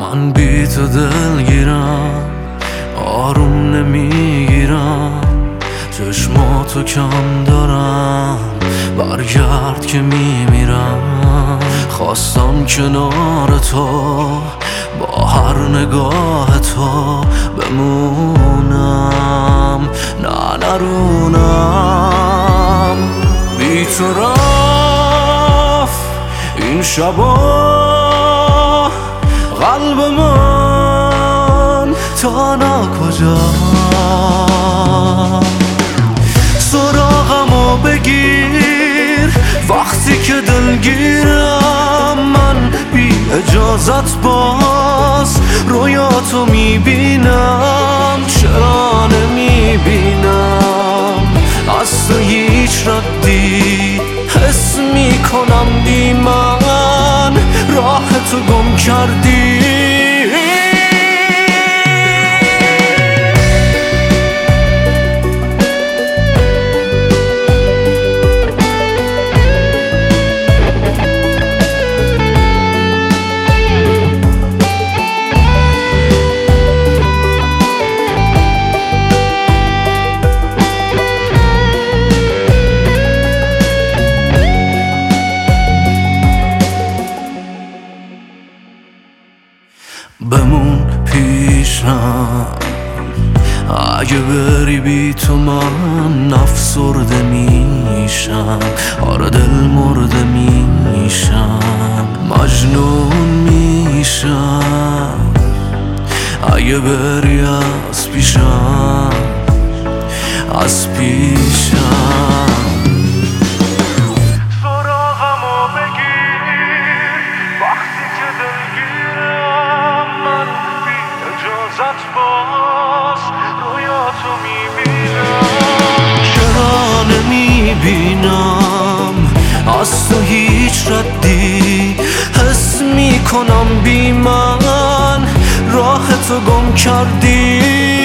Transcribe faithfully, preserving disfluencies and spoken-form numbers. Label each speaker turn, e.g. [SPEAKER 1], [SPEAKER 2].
[SPEAKER 1] من بی تو دلگیرم، آروم نمیگیرم، چشماتو کم دارم، برگرد که میمیرم. خواستم کنار تو با هر نگاه تو بمونم، نه نرونم. بی تو رفت این شبا قلب من تا ناکجا. سراغمو بگیر وقتی که دلگیرم، من بی اجازت باز رویاتو میبینم. چرا نمیبینم از تو هیچ ردی، حس میکنم بی من راه تو گم کردی. بمون پیشم، اگه بری بی تو من افسرده میشم. آره دل مرده میشم، مجنون میشم. اگه بری از پیشم، از پیشم.
[SPEAKER 2] باز رویاتو میبینم،
[SPEAKER 1] چرا نمیبینم از تو هیچ ردی، حس میکنم بی من راه تو گم کردی.